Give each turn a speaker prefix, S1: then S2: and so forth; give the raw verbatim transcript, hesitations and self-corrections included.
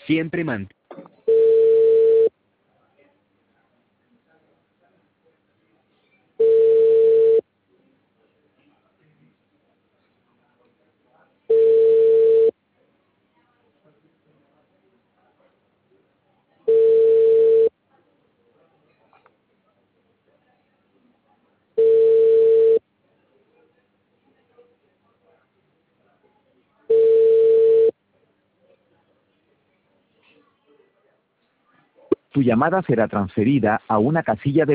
S1: Siempre mantén.
S2: Tu llamada será transferida a una casilla de